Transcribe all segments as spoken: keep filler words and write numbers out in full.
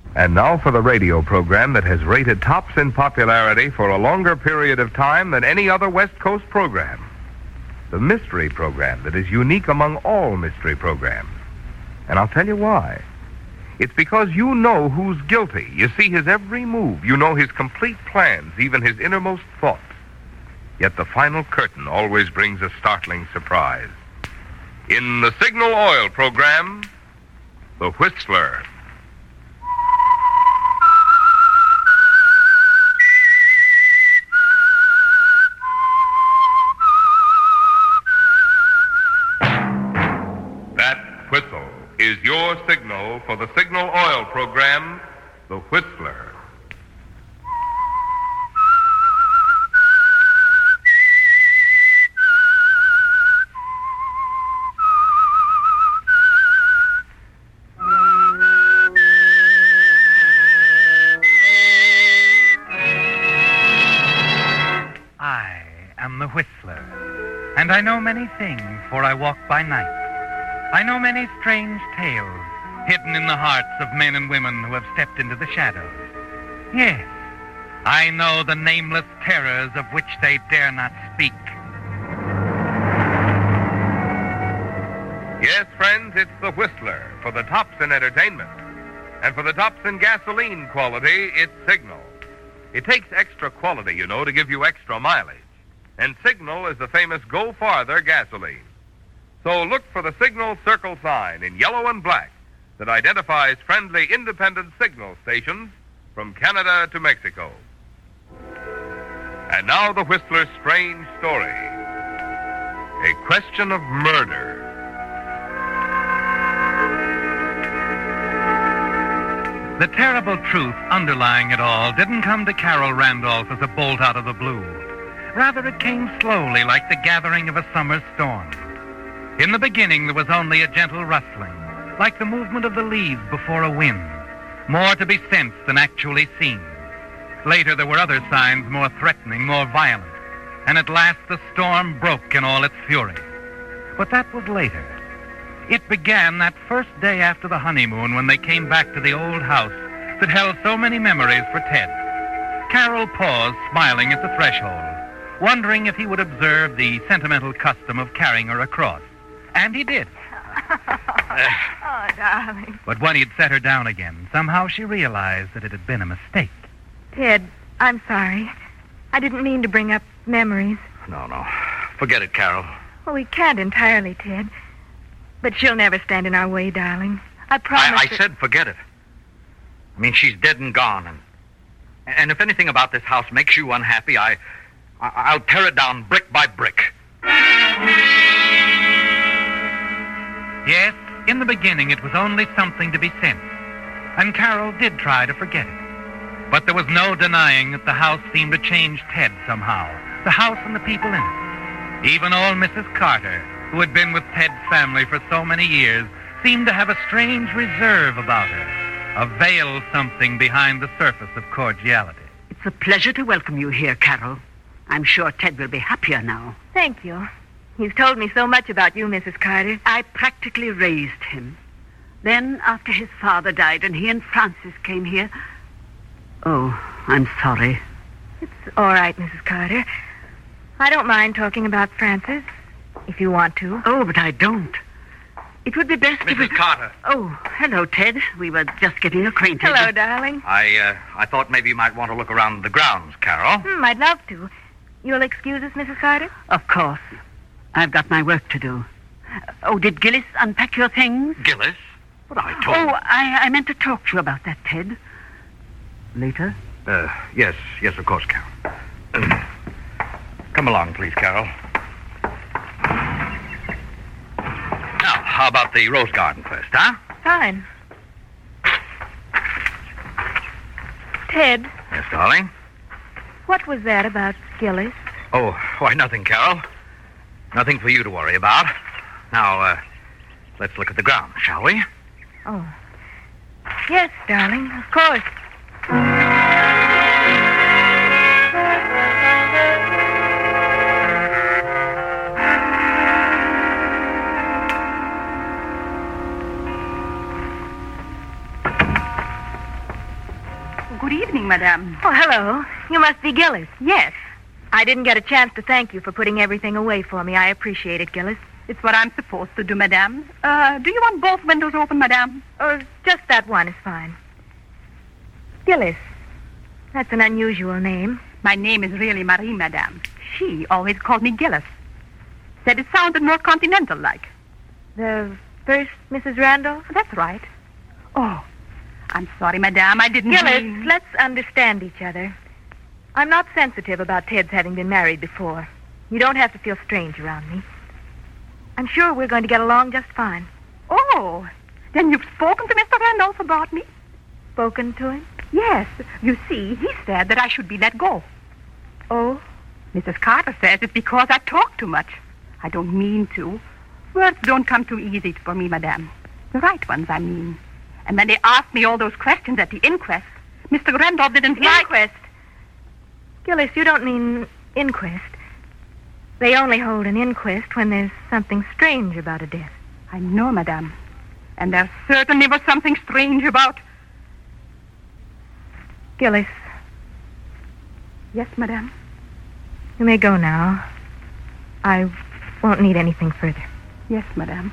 And now for the radio program that has rated tops in popularity for a longer period of time than any other West Coast program. The mystery program that is unique among all mystery programs. And I'll tell you why. It's because you know who's guilty. You see his every move. You know his complete plans, even his innermost thoughts. Yet the final curtain always brings a startling surprise. In the Signal Oil program, The Whistler. Whistle is your signal for the Signal Oil program, The Whistler. I am the Whistler, and I know many things, for I walk by night. I know many strange tales hidden in the hearts of men and women who have stepped into the shadows. Yes, I know the nameless terrors of which they dare not speak. Yes, friends, it's the Whistler for the tops in entertainment. And for the tops in gasoline quality, it's Signal. It takes extra quality, you know, to give you extra mileage. And Signal is the famous Go Farther gasoline. So look for the Signal circle sign in yellow and black that identifies friendly independent signal stations from Canada to Mexico. And now the Whistler's strange story. A question of murder. The terrible truth underlying it all didn't come to Carol Randolph as a bolt out of the blue. Rather, it came slowly, like the gathering of a summer storm. In the beginning, there was only a gentle rustling, like the movement of the leaves before a wind, more to be sensed than actually seen. Later, there were other signs more threatening, more violent, and at last the storm broke in all its fury. But that was later. It began that first day after the honeymoon when they came back to the old house that held so many memories for Ted. Carol paused, smiling at the threshold, wondering if he would observe the sentimental custom of carrying her across. And he did. Oh, darling. But when he'd set her down again, somehow she realized that it had been a mistake. Ted, I'm sorry. I didn't mean to bring up memories. No, no. Forget it, Carol. Well, we can't entirely, Ted. But she'll never stand in our way, darling. I promise. I, I that... said forget it. I mean, she's dead and gone. And, and if anything about this house makes you unhappy, I, I, I'll tear it down brick by brick. Yes, in the beginning it was only something to be sensed, and Carol did try to forget it. But there was no denying that the house seemed to change Ted somehow, the house and the people in it. Even old Missus Carter, who had been with Ted's family for so many years, seemed to have a strange reserve about her, a veil something behind the surface of cordiality. It's a pleasure to welcome you here, Carol. I'm sure Ted will be happier now. Thank you. He's told me so much about you, Missus Carter. I practically raised him. Then, after his father died and he and Francis came here... Oh, I'm sorry. It's all right, Missus Carter. I don't mind talking about Francis, if you want to. Oh, but I don't. It would be best Missus if... It... Carter. Oh, hello, Ted. We were just getting acquainted. Hello, darling. I, uh, I thought maybe you might want to look around the grounds, Carol. Hmm, I'd love to. You'll excuse us, Missus Carter? Of course. I've got my work to do. Oh, did Gillis unpack your things? Gillis? What I told Oh, I, I meant to talk to you about that, Ted. Later? Uh, yes, yes, of course, Carol. Uh, come along, please, Carol. Now, how about the rose garden first, huh? Fine. Ted, Yes, darling? what was that about Gillis? Oh, why, nothing, Carol. Nothing for you to worry about. Now, uh, let's look at the ground, shall we? Oh. Yes, darling, of course. good evening, madame. Oh, hello. You must be Gillis. Yes, I didn't get a chance to thank you for putting everything away for me. I appreciate it, Gillis. it's what I'm supposed to do, madame. Uh, do you want both windows open, madame? Oh, just that one is fine. Gillis. That's an unusual name. My name is really Marie, madame. She always called me Gillis. Said it sounded more continental-like. The first Missus Randolph? That's right. Oh, I'm sorry, madame. I didn't Gillis, mean... let's understand each other. I'm not sensitive about Ted's having been married before. You don't have to feel strange around me. I'm sure we're going to get along just fine. Oh, then you've spoken to Mister Randolph about me? Spoken to him? Yes. You see, he said that I should be let go. Oh? Missus Carter says it's because I talk too much. I don't mean to. Words don't come too easy for me, madame. The right ones, I mean. And when they asked me all those questions at the inquest, Mister Randolph didn't like... Inquest? Gillis, you don't mean inquest. They only hold an inquest when there's something strange about a death. I know, madame. And there certainly was something strange about... Gillis, Yes, madame. you may go now. I won't need anything further. Yes, madame.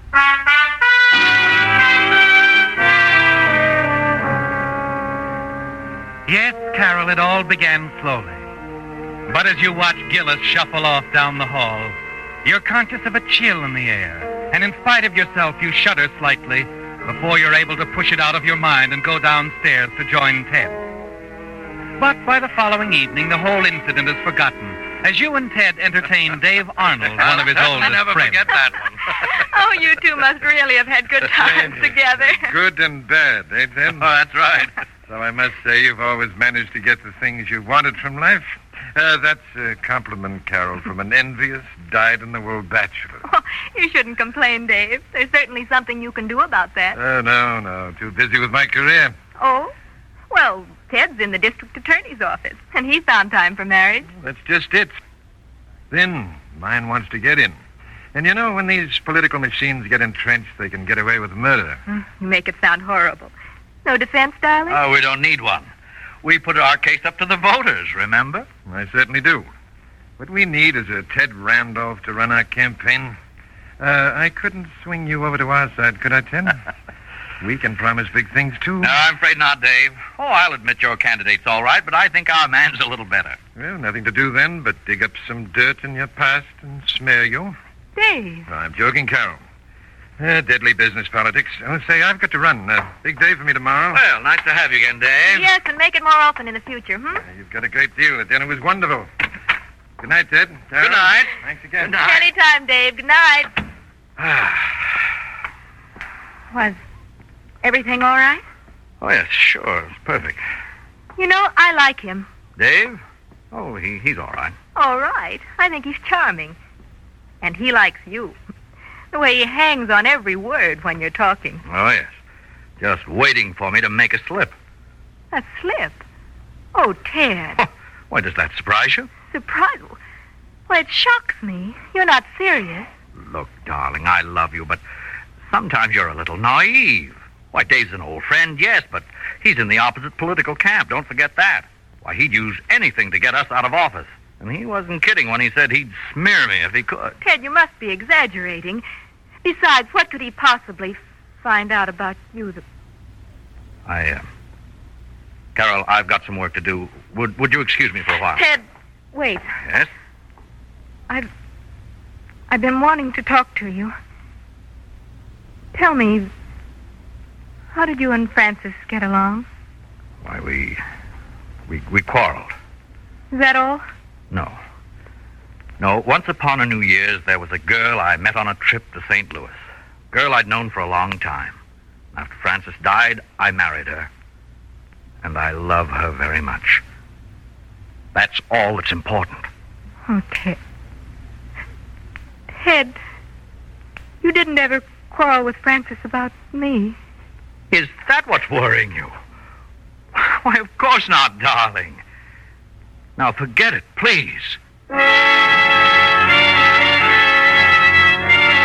Yes, Carol, it all began slowly. But as you watch Gillis shuffle off down the hall, you're conscious of a chill in the air. And in spite of yourself, you shudder slightly before you're able to push it out of your mind and go downstairs to join Ted. But by the following evening, the whole incident is forgotten as you and Ted entertain Dave Arnold, one of his I oldest never friends. forget that one. Oh, you two must really have had good times together. Good and bad, eh, Ted? Oh, that's right. So I must say you've always managed to get the things you wanted from life. Uh, that's a compliment, Carol, from an envious, dyed-in-the-wool bachelor. Oh, you shouldn't complain, Dave. There's certainly something you can do about that. Oh, no, no. Too busy with my career. Oh? Well, Ted's in the district attorney's office, and he found time for marriage. That's just it. Then mine wants to get in. And you know, when these political machines get entrenched, they can get away with murder. You make it sound horrible. No defense, darling? Oh, we don't need one. We put our case up to the voters, remember? I certainly do. What we need is a Ted Randolph to run our campaign. Uh, I couldn't swing you over to our side, could I, Ted? We can promise big things, too. No, I'm afraid not, Dave. Oh, I'll admit your candidate's all right, but I think our man's a little better. Well, nothing to do then but dig up some dirt in your past and smear you. Dave. No, I'm joking, Carol. Uh, deadly business politics. Oh, say, I've got to run. Uh, big day for me tomorrow. Well, nice to have you again, Dave. Yes, and make it more often in the future, hmm? Uh, you've got a great deal. The dinner was wonderful. Good night, Ted. Carol. Good night. Thanks again. Good night. Anytime, Dave. Good night. Was everything all right? Oh, yes, sure. It's perfect. You know, I like him. Dave? Oh, he, he's all right. All right. I think he's charming. And he likes you. The way he hangs on every word when you're talking. Oh, yes. Just waiting for me to make a slip. A slip? Oh, Ted. Why, does that surprise you? Surprise? Well, it shocks me. You're not serious. Look, darling, I love you, but sometimes you're a little naive. Why, Dave's an old friend, yes, but he's in the opposite political camp. Don't forget that. Why, he'd use anything to get us out of office. And he wasn't kidding when he said he'd smear me if he could. Ted, you must be exaggerating. Besides, what could he possibly find out about you? The... I, uh... Carol, I've got some work to do. Would Would you excuse me for a while? Ted, wait. Yes? I've... I've been wanting to talk to you. Tell me, how did you and Francis get along? Why, we... We, we quarreled. Is that all? No. No, once upon a New Year's, there was a girl I met on a trip to Saint Louis. A girl I'd known for a long time. After Francis died, I married her. And I love her very much. That's all that's important. Oh, Ted. Ted, you didn't ever quarrel with Francis about me. Is that what's worrying you? Why, of course not, darling. Now, forget it, please.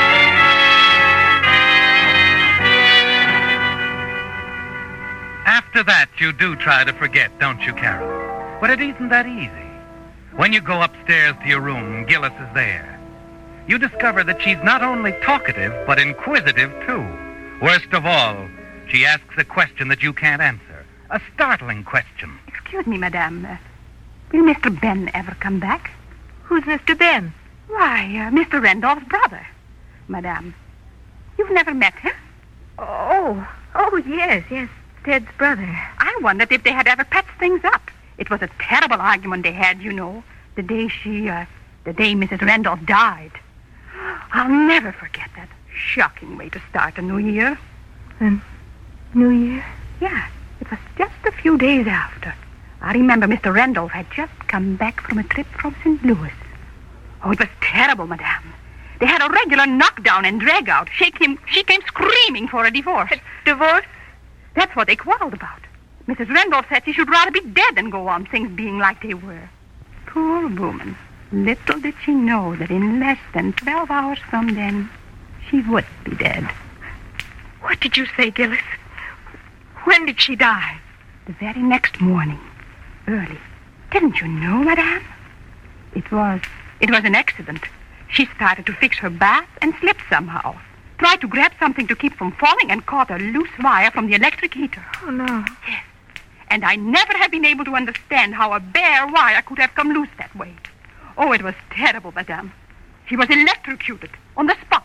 After After that, you do try to forget, don't you, Carol? But it isn't that easy. When you go upstairs to your room, Gillis is there. You discover that she's not only talkative, but inquisitive, too. Worst of all, she asks a question that you can't answer. A startling question. Excuse me, madame. Uh, will Mister Ben ever come back? Who's Mister Ben? Why, uh, Mister Randolph's brother. Madame, you've never met him? Oh, oh, yes, yes, Ted's brother. I wondered if they had ever patched things up. It was a terrible argument they had, you know, the day she, uh, the day Missus Randolph died. I'll never forget that shocking way to start a new year. And New Year? Yeah, it was just a few days after. I remember Mister Randolph had just come back from a trip from Saint Louis. Oh, it was terrible, madame. They had a regular knockdown and drag-out. She came, she came screaming for a divorce. A divorce? That's what they quarreled about. Missus Randolph said she should rather be dead than go on things being like they were. Poor woman. Little did she know that in less than twelve hours from then, she would be dead. What did you say, Gillis? When did she die? The very next morning. Early. Didn't you know, madame? It was, it was an accident. She started to fix her bath and slipped somehow. Tried to grab something to keep from falling and caught a loose wire from the electric heater. Oh, no. Yes. And I never have been able to understand how a bare wire could have come loose that way. Oh, it was terrible, madame. She was electrocuted on the spot.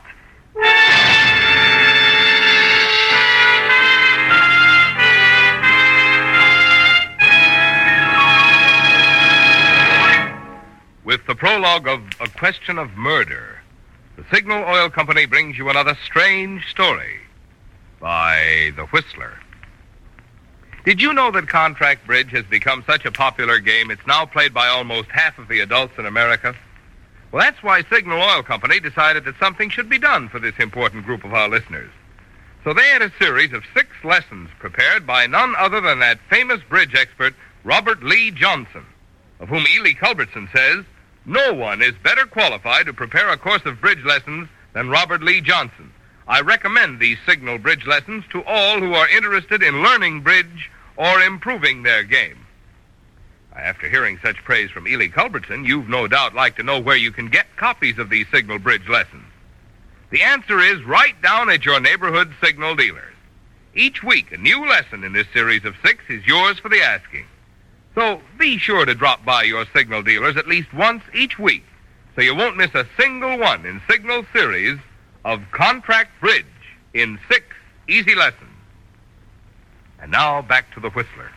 With the prologue of A Question of Murder, the Signal Oil Company brings you another strange story by The Whistler. Did you know that contract bridge has become such a popular game it's now played by almost half of the adults in America? Well, that's why Signal Oil Company decided that something should be done for this important group of our listeners. So they had a series of six lessons prepared by none other than that famous bridge expert, Robert Lee Johnson, of whom Ely Culbertson says, no one is better qualified to prepare a course of bridge lessons than Robert Lee Johnson. I recommend these Signal bridge lessons to all who are interested in learning bridge or improving their game. After hearing such praise from Ely Culbertson, you've no doubt like to know where you can get copies of these Signal bridge lessons. The answer is right down at your neighborhood Signal dealers. Each week, a new lesson in this series of six is yours for the asking. So be sure to drop by your Signal dealers at least once each week so you won't miss a single one in Signal's series of Contract Bridge in six easy lessons. And now back to The Whistler.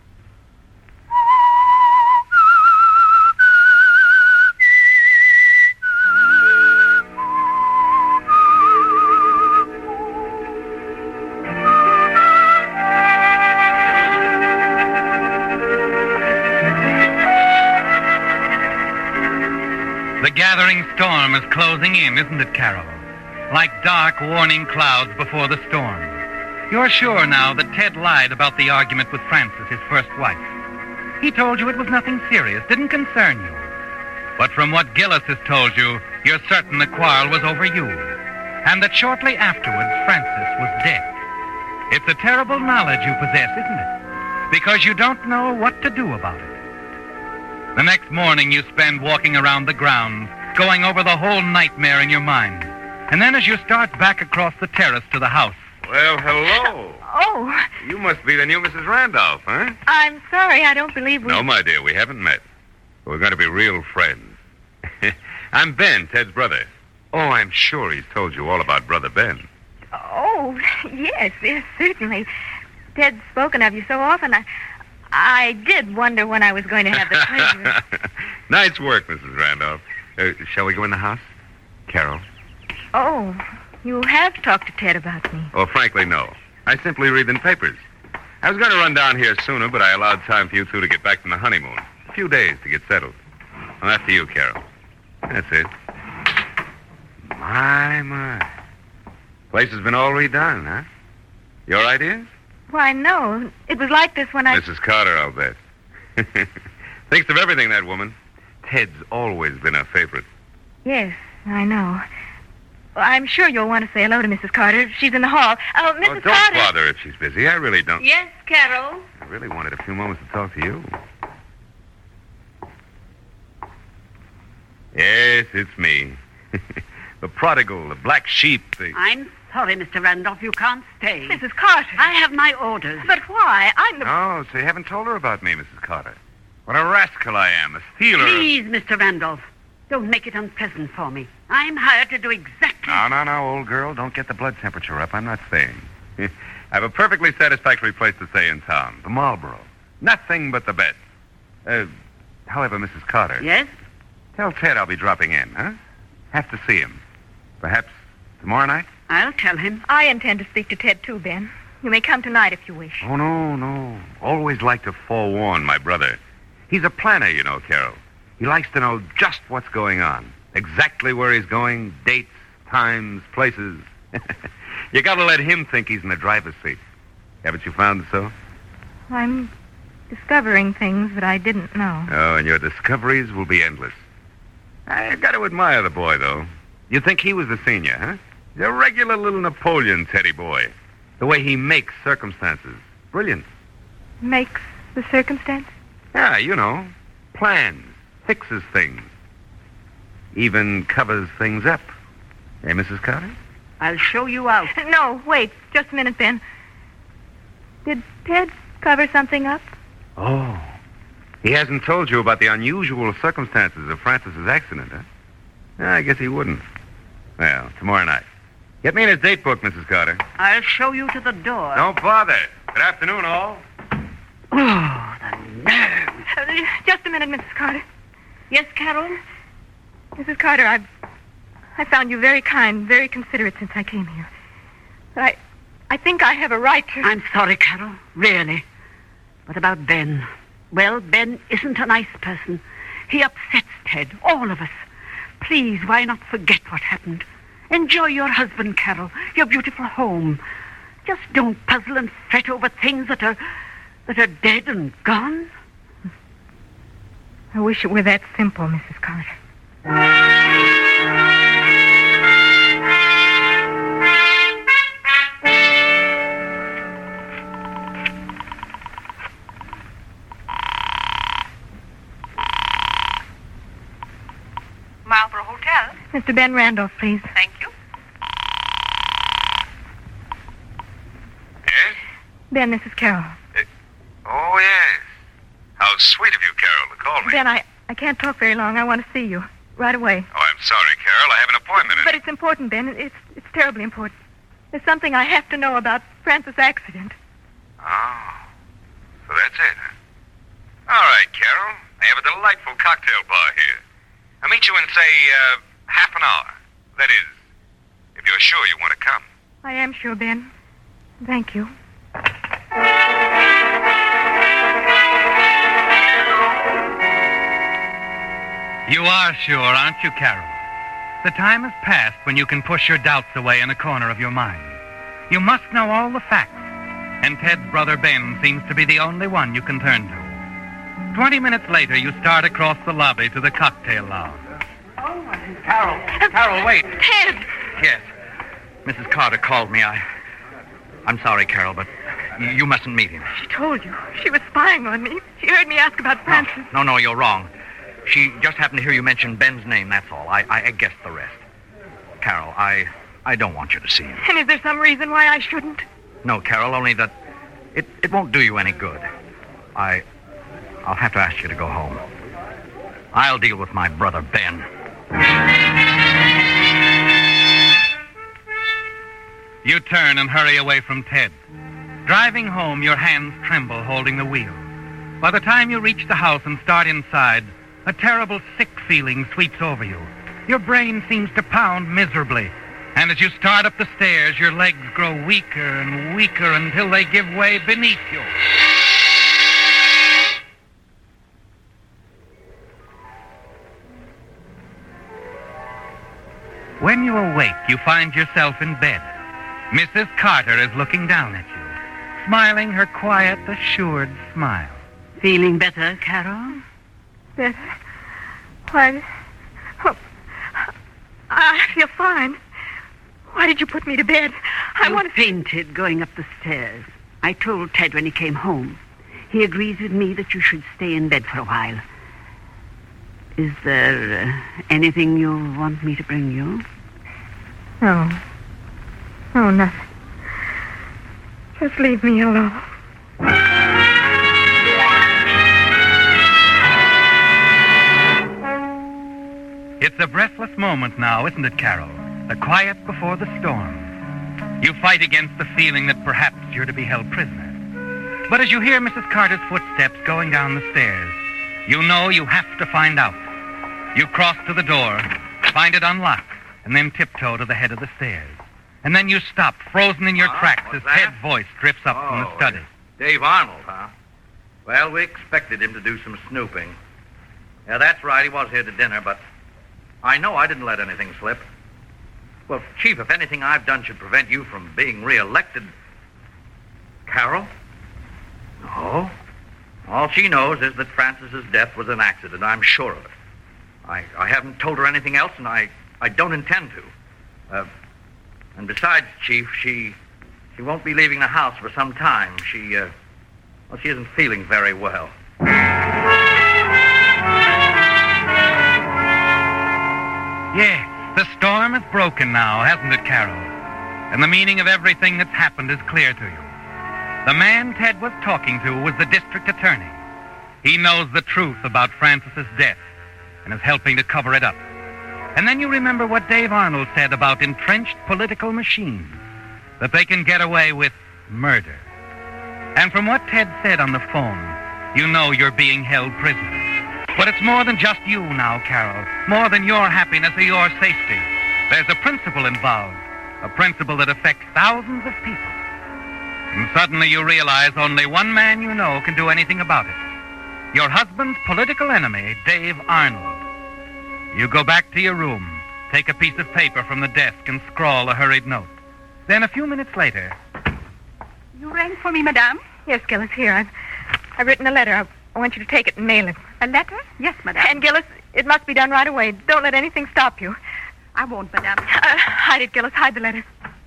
The gathering storm is closing in, isn't it, Carol? Like dark warning clouds before the storm. You're sure now that Ted lied about the argument with Frances, his first wife. He told you it was nothing serious, didn't concern you. But from what Gillis has told you, you're certain the quarrel was over you, and that shortly afterwards Frances was dead. It's a terrible knowledge you possess, isn't it? Because you don't know what to do about it. The next morning you spend walking around the grounds, going over the whole nightmare in your mind. And then as you start back across the terrace to the house... Well, hello. Oh. You must be the new Missus Randolph, huh? I'm sorry, I don't believe we... No, my dear, we haven't met. We're going to be real friends. I'm Ben, Ted's brother. Oh, I'm sure he's told you all about Brother Ben. Oh, yes, yes, certainly. Ted's spoken of you so often, I... I did wonder when I was going to have the pleasure. Nice work, Missus Randolph. Uh, shall we go in the house? Carol? Oh, you have talked to Ted about me. Oh, frankly, no. I simply read in papers. I was going to run down here sooner, but I allowed time for you two to get back from the honeymoon. A few days to get settled. Well, after you, Carol. That's it. My, my. Place has been all redone, huh? Your ideas? Why, no. It was like this when I... Missus Carter, I'll bet. Thinks of everything, that woman. Ted's always been her favorite. Yes, I know. Well, I'm sure you'll want to say hello to Missus Carter. She's in the hall. Oh, Missus Oh, don't Carter. bother her if she's busy. I really don't. Yes, Carol? I really wanted a few moments to talk to you. Yes, it's me. The prodigal, the black sheep, the... I'm sorry, Mister Randolph. You can't stay. Missus Carter. I have my orders. But why? I'm the... Oh, so you haven't told her about me, Missus Carter. What a rascal I am, a stealer. of- Please, Mister Randolph, don't make it unpleasant for me. I'm hired to do exactly... No, no, no, old girl. Don't get the blood temperature up. I'm not staying. I have a perfectly satisfactory place to stay in town. The Marlborough. Nothing but the best. Uh, however, Missus Carter. Yes? Tell Ted I'll be dropping in, huh? Have to see him. Perhaps tomorrow night? I'll tell him. I intend to speak to Ted, too, Ben. You may come tonight if you wish. Oh, no, no. Always like to forewarn my brother. He's a planner, you know, Carol. He likes to know just what's going on. Exactly where he's going, dates, times, places. You gotta let him think he's in the driver's seat. Haven't you found it so? I'm discovering things that I didn't know. Oh, and your discoveries will be endless. I've got to admire the boy, though. You'd think he was the senior, huh? He's a regular little Napoleon Teddy boy. The way he makes circumstances. Brilliant. Makes the circumstance? Yeah, you know. Plans. Fixes things. Even covers things up. Eh, Missus Carter? I'll show you out. No, wait. Just a minute, Ben. Did Ted cover something up? Oh. He hasn't told you about the unusual circumstances of Francis's accident, huh? I guess he wouldn't. Well, tomorrow night. Get me in his date book, Missus Carter. I'll show you to the door. Don't bother. Good afternoon, all. Oh, the nerve. Uh, just a minute, Missus Carter. Yes, Carol? Missus Carter, I've... I found you very kind, very considerate since I came here. But I... I think I have a right to... I'm sorry, Carol. Really. What about Ben? Well, Ben isn't a nice person. He upsets Ted, all of us. Please, why not forget what happened? Enjoy your husband, Carol, your beautiful home. Just don't puzzle and fret over things that are... that are dead and gone. I wish it were that simple, Missus Carter. Marlborough Hotel. Mister Ben Randolph, please. Thank you. Yes? Ben, this is Carol. Oh, yes. How sweet of you, Carol, to call me. Ben, I, I can't talk very long. I want to see you. Right away. Oh, I'm sorry, Carol. I have an appointment. But it's important, Ben. It's it's terribly important. There's something I have to know about Francis' accident. Oh. So that's it, huh? All right, Carol. I have a delightful cocktail bar here. I'll meet you in, say, uh, half an hour. That is, if you're sure you want to come. I am sure, Ben. Thank you. You are sure, aren't you, Carol? The time has passed when you can push your doubts away in a corner of your mind. You must know all the facts, and Ted's brother Ben seems to be the only one you can turn to. Twenty minutes later, you start across the lobby to the cocktail lounge. Carol, Carol, wait. Ted! Yes. Missus Carter called me. I... I'm sorry, Carol, but you, you mustn't meet him. She told you. She was spying on me. She heard me ask about Francis. No, no, you're wrong. She just happened to hear you mention Ben's name, that's all. I, I, I guessed the rest. Carol, I I don't want you to see him. And is there some reason why I shouldn't? No, Carol, only that it, it won't do you any good. I... I'll have to ask you to go home. I'll deal with my brother Ben. You turn and hurry away from Ted. Driving home, your hands tremble holding the wheel. By the time you reach the house and start inside, a terrible sick feeling sweeps over you. Your brain seems to pound miserably. And as you start up the stairs, your legs grow weaker and weaker until they give way beneath you. When you awake, you find yourself in bed. Missus Carter is looking down at you, smiling her quiet, assured smile. Feeling better, Carol? Better? Why... Oh, I feel fine. Why did you put me to bed? I you want to... fainted going up the stairs. I told Ted when he came home. He agrees with me that you should stay in bed for a while. Is there uh, anything you want me to bring you? No. No, nothing. Just leave me alone. It's a breathless moment now, isn't it, Carol? The quiet before the storm. You fight against the feeling that perhaps you're to be held prisoner. But as you hear Missus Carter's footsteps going down the stairs, you know you have to find out. You cross to the door, find it unlocked, and then tiptoe to the head of the stairs. And then you stop, frozen in your Huh? tracks, What's as that? Ted's voice drifts up from the Oh, study. Dave Arnold, huh? Well, we expected him to do some snooping. Yeah, that's right. He was here to dinner, but I know I didn't let anything slip. Well, Chief, if anything I've done should prevent you from being reelected... Carol? No. All she knows is that Frances's death was an accident. I'm sure of it. I, I haven't told her anything else, and I, I don't intend to. Uh, and besides, Chief, she... She won't be leaving the house for some time. She, uh... Well, she isn't feeling very well. Yes, the storm is broken now, hasn't it, Carol? And the meaning of everything that's happened is clear to you. The man Ted was talking to was the district attorney. He knows the truth about Frances's death and is helping to cover it up. And then you remember what Dave Arnold said about entrenched political machines, that they can get away with murder. And from what Ted said on the phone, you know you're being held prisoner. But it's more than just you now, Carol. More than your happiness or your safety. There's a principle involved. A principle that affects thousands of people. And suddenly you realize only one man you know can do anything about it. Your husband's political enemy, Dave Arnold. You go back to your room, take a piece of paper from the desk and scrawl a hurried note. Then a few minutes later... You rang for me, madame? Yes, Gillis, here. I've, I've written a letter. I, I want you to take it and mail it. A letter? Yes, madame. And, Gillis, it must be done right away. Don't let anything stop you. I won't, madame. Uh, hide it, Gillis. Hide the letter.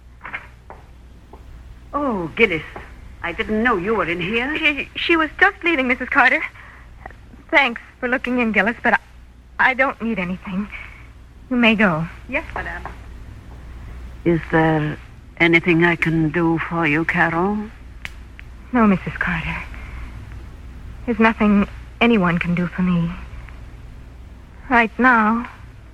Oh, Gillis, I didn't know you were in here. She, she was just leaving, Missus Carter. Thanks for looking in, Gillis, but I, I don't need anything. You may go. Yes, madame. Is there anything I can do for you, Carol? No, Missus Carter. There's nothing anyone can do for me. Right now.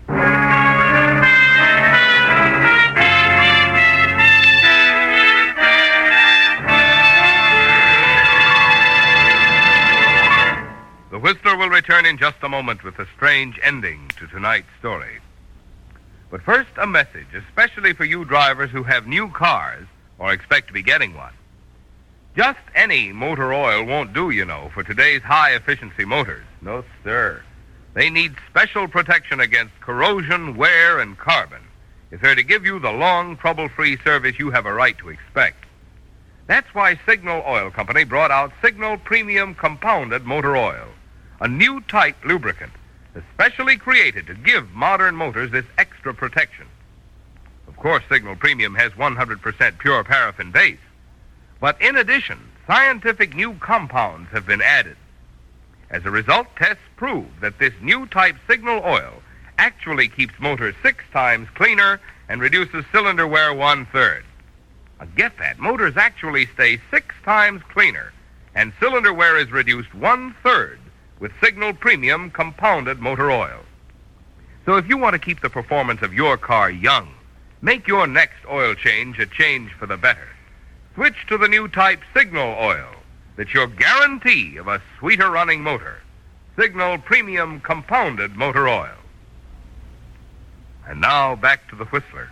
The Whistler will return in just a moment with a strange ending to tonight's story. But first, a message, especially for you drivers who have new cars or expect to be getting one. Just any motor oil won't do, you know, for today's high-efficiency motors. No, sir. They need special protection against corrosion, wear, and carbon if they're to give you the long, trouble-free service you have a right to expect. That's why Signal Oil Company brought out Signal Premium Compounded Motor Oil, a new type lubricant especially created to give modern motors this extra protection. Of course, Signal Premium has one hundred percent pure paraffin base. But in addition, scientific new compounds have been added. As a result, tests prove that this new type Signal oil actually keeps motors six times cleaner and reduces cylinder wear one-third. Now get that. Motors actually stay six times cleaner, and cylinder wear is reduced one-third with Signal Premium Compounded Motor Oil. So if you want to keep the performance of your car young, make your next oil change a change for the better. Switch to the new type Signal Oil. That's your guarantee of a sweeter running motor. Signal Premium Compounded Motor Oil. And now back to the Whistler.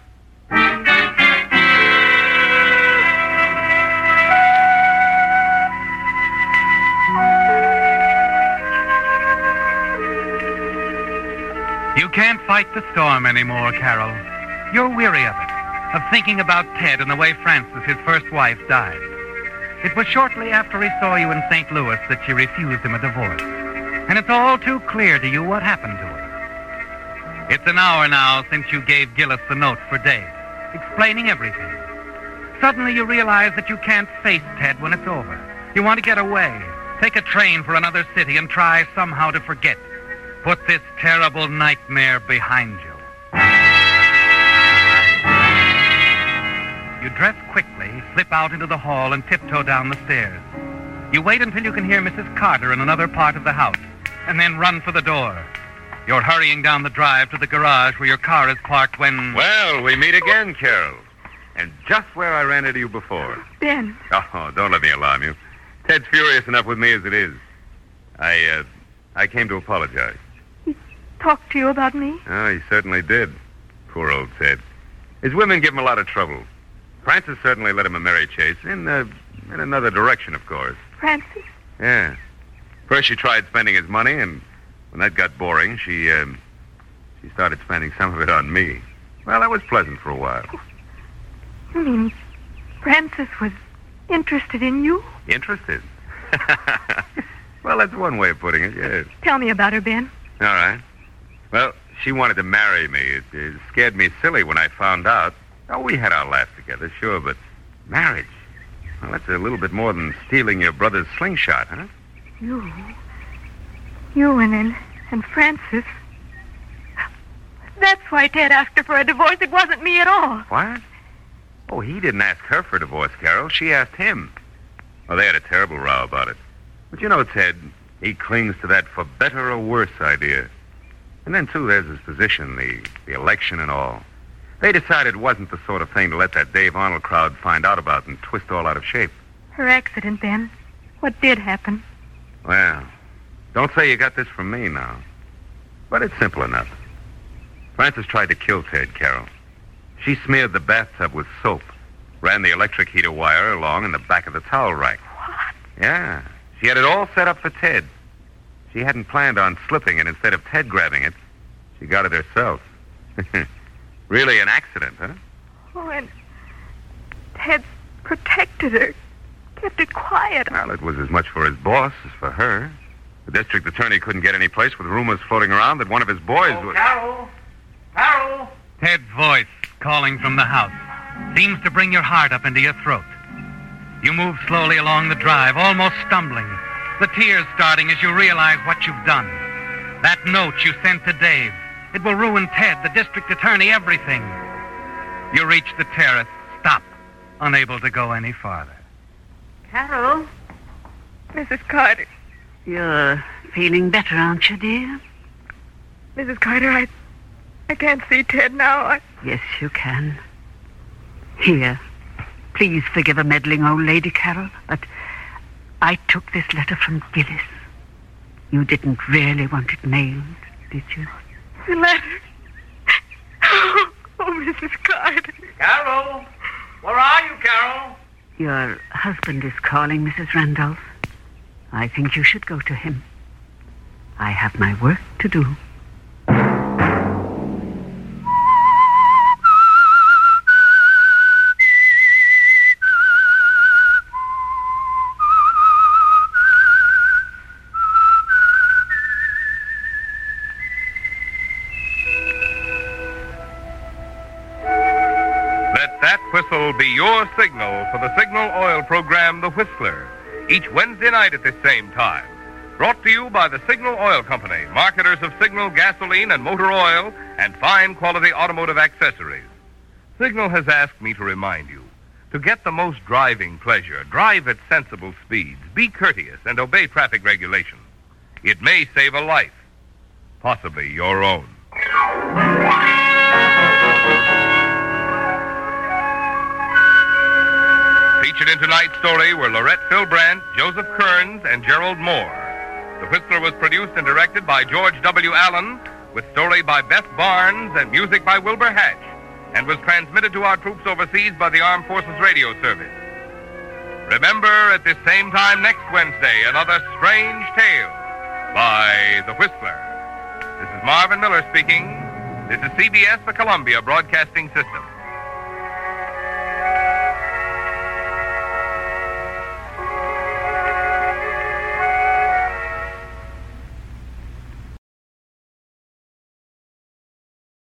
You can't fight the storm anymore, Carol. You're weary of it, of thinking about Ted and the way Frances, his first wife, died. It was shortly after he saw you in Saint Louis that she refused him a divorce. And it's all too clear to you what happened to her. It's an hour now since you gave Gillis the note for Dave. explaining everything. Suddenly you realize that you can't face Ted when it's over. You want to get away, take a train for another city, and try somehow to forget. Put this terrible nightmare behind you. You dress quickly, slip out into the hall, and tiptoe down the stairs. You wait until you can hear Missus Carter in another part of the house, and then run for the door. You're hurrying down the drive to the garage where your car is parked when... Well, we meet again, Carol. And just where I ran into you before. Ben. Oh, don't let me alarm you. Ted's furious enough with me as it is. I, uh, I came to apologize. He talked to you about me? Oh, he certainly did. Poor old Ted. His women give him a lot of trouble. Frances certainly led him a merry chase, in, uh, in another direction, of course. Frances? Yeah. First she tried spending his money, and when that got boring, she, um, she started spending some of it on me. Well, that was pleasant for a while. You mean Frances was interested in you? Interested? Well, that's one way of putting it, yes. Tell me about her, Ben. All right. Well, she wanted to marry me. It, it scared me silly when I found out. Oh, we had our laughs together, sure, but marriage? Well, that's a little bit more than stealing your brother's slingshot, huh? You... You and, and, and Frances... That's why Ted asked her for a divorce. It wasn't me at all. What? Oh, he didn't ask her for a divorce, Carol. She asked him. Oh, they had a terrible row about it. But you know, Ted, he clings to that for better or worse idea. And then, too, there's his position, the, the election and all. They decided it wasn't the sort of thing to let that Dave Arnold crowd find out about and twist all out of shape. Her accident, Ben. What did happen? Well, don't say you got this from me now. But it's simple enough. Frances tried to kill Ted, Carol. She smeared the bathtub with soap, ran the electric heater wire along in the back of the towel rack. What? Yeah. She had it all set up for Ted. She hadn't planned on slipping, and instead of Ted grabbing it, she got it herself. Really an accident, huh? Oh, and Ted protected her, kept it quiet. Well, it was as much for his boss as for her. The district attorney couldn't get any place with rumors floating around that one of his boys oh, was... Carol! Carol! Ted's voice, calling from the house, seems to bring your heart up into your throat. You move slowly along the drive, almost stumbling, the tears starting as you realize what you've done. That note you sent to Dave, it will ruin Ted, the district attorney, everything. You reach the terrace, stop, unable to go any farther. Carol? Missus Carter. You're feeling better, aren't you, dear? Missus Carter, I... I can't see Ted now. I... Yes, you can. Here. Please forgive a meddling old lady, Carol, but I took this letter from Gillis. You didn't really want it mailed, did you? The letter? Oh, oh, Missus Carter. Carol! Where are you, Carol? Your husband is calling, Missus Randolph. I think you should go to him. I have my work to do. Whistle be your signal for the Signal Oil program, The Whistler, each Wednesday night at this same time. Brought to you by the Signal Oil Company, marketers of Signal gasoline and motor oil and fine quality automotive accessories. Signal has asked me to remind you, to get the most driving pleasure, drive at sensible speeds, be courteous, and obey traffic regulations. It may save a life, possibly your own. Featured in tonight's story were Lorette Philbrandt, Joseph Kearns, and Gerald Moore. The Whistler was produced and directed by George W. Allen, with story by Beth Barnes and music by Wilbur Hatch, and was transmitted to our troops overseas by the Armed Forces Radio Service. Remember, at this same time next Wednesday, another strange tale by The Whistler. This is Marvin Miller speaking. This is C B S, the Columbia Broadcasting System.